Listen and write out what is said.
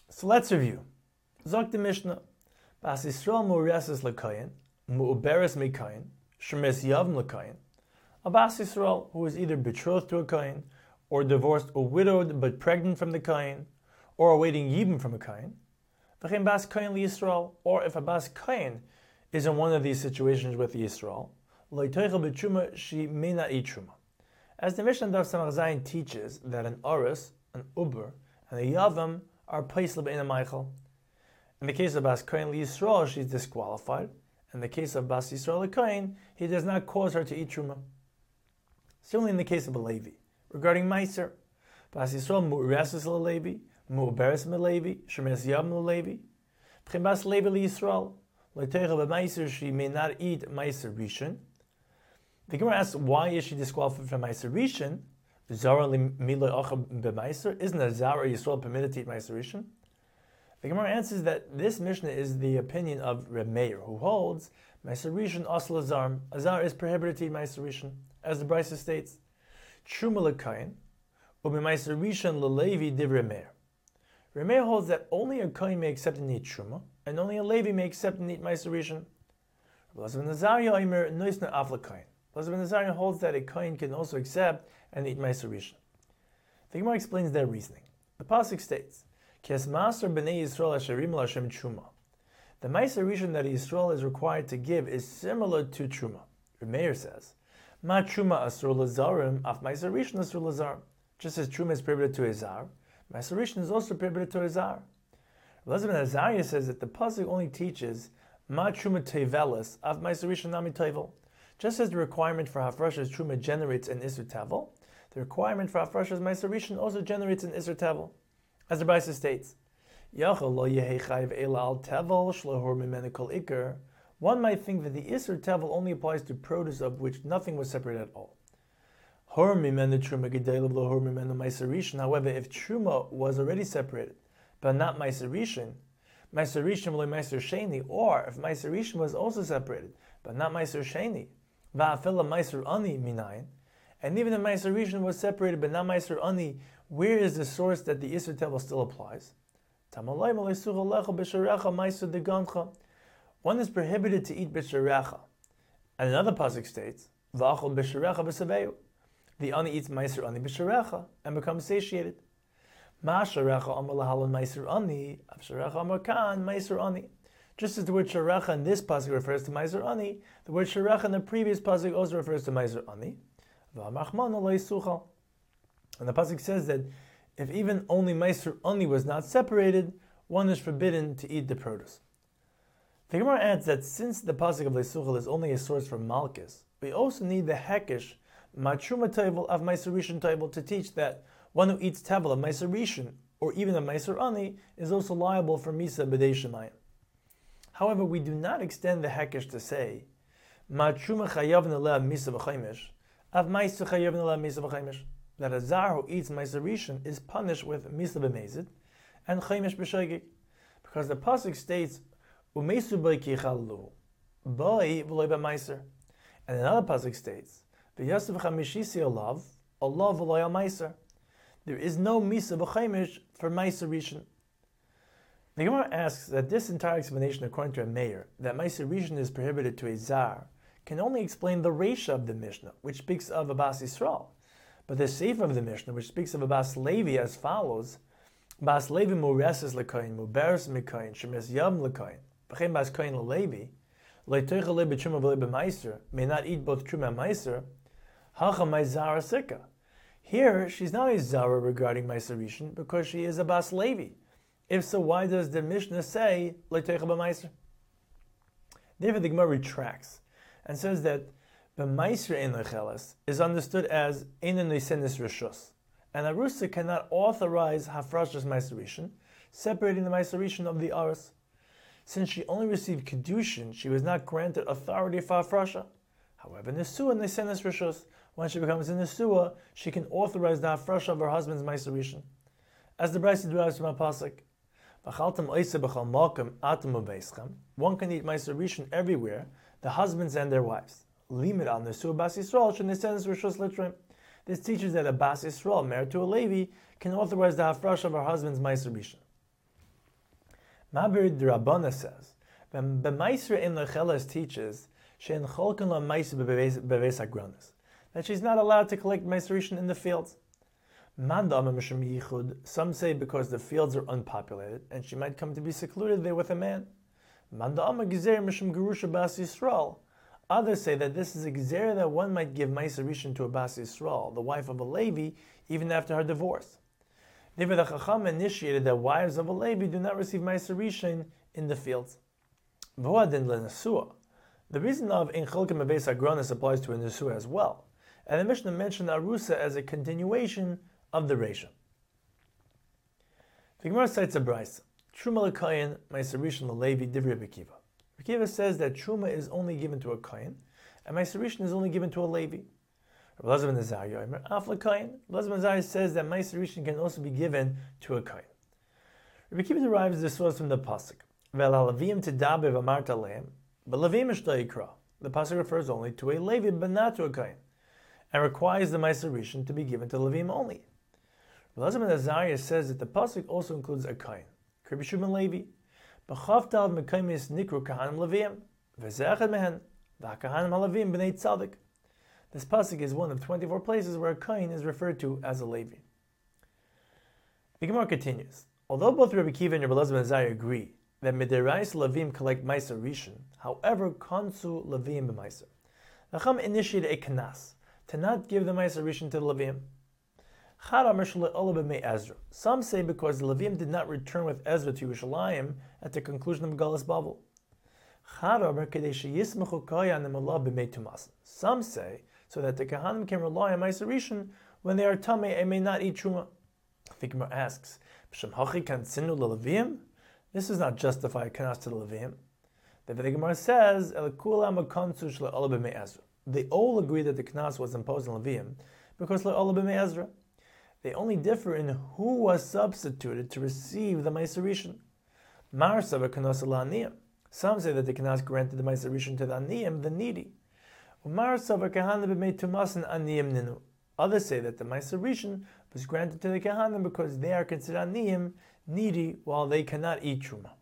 So let's review. Zok the Mishnah, Bas Yisrael mu'reses l'koyin, mu'uberes mekoyin, shemes yavim l'koyin. A Bas Yisrael who is either betrothed to a koyin, or divorced or widowed but pregnant from the koyin, or awaiting yibum from a koyin. V'chein Bas Koyin liYisrael, or if a Bas Koyin is in one of these situations with the Yisrael, lo yitoichel b'truma, she may not eat truma. As the Mishnah Daf Samach Zayin teaches that an Oris, an Uber, and a Yavam are paisel b'ina Meichel. In the case of Bas Koyin liYisrael, she's disqualified. In the case of Bas Yisrael l'Koyin, he does not cause her to eat truma. Similarly in the case of a Levi. Regarding Meiser, Bas Yisrael mu'reses l'Levi, mu'beres m'Levi, shemes yavam l'Levi. V'chein Bas Levi liYisrael, l'teichel b'Meiser, she may not eat Meiser Rishon. The Gemara asks, why is she disqualified from Meiser Rishon? Zara miloi achab b'Meiser. Isn't a Zara Yisrael permitted to eat Meiser Rishon? The Gemara answers that this Mishnah is the opinion of Reb Meir, who holds Meiser Rishon asl azar. Azar is prohibited to eat Meiser Rishon, as the Brisa states. Truma l'kayin, u'b'Meiser Rishon l'Levi divrei Meir. Reb Meir holds that only a kohen may accept and eat truma, and only a Levi may accept and eat Meiser Rishon. Elazar ben Azariah omer noisna af l'kayin. Elazar ben Azariah holds that a kohen can also accept and eat Meiser Rishon. The Gemara explains their reasoning. The pasuk states, "Kes maser b'nei Yisrael asherim l'Hashem truma." The Meiser Rishon that Yisrael is required to give is similar to truma. Reb Meir says, "Ma truma asur l'zarim, af Meiser Rishon asur l'zarim." Just as truma is prohibited to a zar, Meiser Rishon is also prohibited to a zar. Elazar ben Azariah says that the pasuk only teaches ma truma tevelis af Meiser Rishon nami tevel. Just as the requirement for hafrashas truma generates an isur tevel, the requirement for hafrashas Meiser Rishon also generates an isur tevel. As the Brisa states, "Yachol lo yehei chayiv ela al tevel shlohor mimenu kol ikar." One might think that the isur tevel only applies to produce of which nothing was separated at all. Hor mimenu truma gedeilav lohor mimenu Meiser Rishon. However, if truma was already separated, but not Meiser Rishon v'lo Meiser Sheni, or if Meiser Rishon was also separated, but not Meiser Sheni, va'afila Meiser Ani minayin, and even if Meiser Rishon was separated but not Meiser Ani, where is the source that the isur tevel still applies? One is prohibited to eat b'sharecha, and another pasuk states, "V'achol b'sharecha b'saveyu." The ani eats Meiser Ani b'sharecha and becomes satiated. Ma sharecha amar lahalan Meiser Ani, av sharecha amar kan Meiser Ani. Just as the word sharecha in this pasuk refers to Meiser Ani, the word sharecha in the previous pasuk also refers to Meiser Ani. V'amachmana lo yisuchal. And the pasuk says that if even only Meiser Ani was not separated, one is forbidden to eat the produce. The Gemara adds that since the pasuk of Leisuchal is only a source for Malchus, we also need the Hekesh Matruma Tevel of Meiser Rishon Tevel to teach that one who eats Tevel of Meiser Rishon or even of Meiser Ani is also liable for Misa B'dei Shemayim. However, we do not extend the Hekesh to say Matruma Chayav Naleh Misa B'chaimish of Meiser Chayav Naleh Misa B'chaimish, that a Zar who eats Meiser Rishon is punished with Misa B'mezid and Chaimish B'shogeg, because the pasuk states Umesu B'ki Chalu B'ai V'loi B'meiser, and another pasuk states V'yasav Chamishisi Olav Olav V'loi Al-Meiser. There is no Misa B'chaimish for Meiser Rishon. The Gemara asks that this entire explanation, according to a Meir, that Meiser Rishon is prohibited to a Zar, can only explain the Reisha of the Mishnah, which speaks of a Bas Yisrael. But the Sefer of the Mishnah, which speaks of a Bas Levi as follows, Bas Levi mu'reses l'koyin, mu'beres m'koyin, shemes yavam l'koyin, v'chein Bas Koyin l'Levi, le'toichel le b'truma v'le b'meiser, may not eat both truma and meiser, hacha mai zara sika. Here, she's not a zara regarding Meiser Rishon because she is a Bas Levi. If so, why does the Mishnah say le'toichel b'meiser? Therefore, the Gemara retracts and says that b'meiser ein lecheles is understood as ein noisenis rishus, and a Rusa cannot authorize hafrashas Meiser Rishon, separating the Meiser Rishon of the Aris. Since she only received Kedushin, she was not granted authority for hafrasha. However, Nesua Nesenes Rishus, when she becomes a Nesua, she can authorize the hafrasha of her husband's Meiser Rishon. As the Brisa derives from a pasuk, one can eat Meiser Rishon everywhere, the husbands and their wives. Limit al Nesua Bas Yisrael Nesenes Rishus Litrim. This teaches that a Bas Yisrael married to a Levi can authorize the hafrasha of her husband's Meiser Rishon. Mabir Drabana says, B'maisra in Lecheles teaches, Shein Cholkan La Maisra Beves Agronis, that she's not allowed to collect Maiserishin in the fields. Some say because the fields are unpopulated and she might come to be secluded there with a man. Others say that this is a gzera that one might give Maiserishin to a Bas Yisrael, the wife of a Levi, even after her divorce. Therefore, the Chacham initiated that wives of a Levi do not receive Maiserishin in the fields. The reason of in Cholkim Beis Agronis applies to a Nesua as well, and the Mishnah mentioned Arusa as a continuation of the Reisha. The Gemara cites a brayso. Truma l'kohen, Maiserishin l'Levi, divrei Rebbe Akiva. Rebbe Akiva says that Truma is only given to a kohen, and Maiserishin is only given to a Levi. Rabbi Elazar ben Azariah, Af l'kohen. Elazar ben Azariah says that Maiserishin can also be given to a kohen. Rebbe Akiva derives this source from the pasuk. Ve'alavim tedaber v'amarta lehem, but Levim ishto yikra. The pasuk refers only to a Levi, but not to a kohen, and requires the Maiserishin to be given to Levim only. Elazar ben Azariah says that the pasuk also includes a kohen. Rabbi Shimon Levi, b'chavtal mekaymis nikru kahanim Levim, v'zechad mehen, v'akahanim haLevim b'nei tzadik. This pasuk is one of 24 places where a kohen is referred to as a Levi. The Gemara continues. Although both Rabbi Akiva and Rabbi Elazar ben Azariah agree that miderais Levim collect Maiser Rishon, however, konsu Levim b'Maiser. The Chacham initiated a kanas to not give the Maiser Rishon to the Levim. Some say because the Levim did not return with Ezra to Yerushalayim at the conclusion of Galus Babel. Some say so that the Kahanim can rely on Maiser Rishon when they are tamei and may not eat truma. The Gemara asks, this does not justify a kanas to the Levim. The Gemara says, they all agree that the kanas was imposed on Levim because le'olah b'mei Ezra. They only differ in who was substituted to receive the Maiserishin. Some say that the Kanas granted the Maiserishin to the Aniyim, the needy. Others say that the Maiserishin was granted to the Kahanim because they are considered Aniyim, needy, while they cannot eat Truma.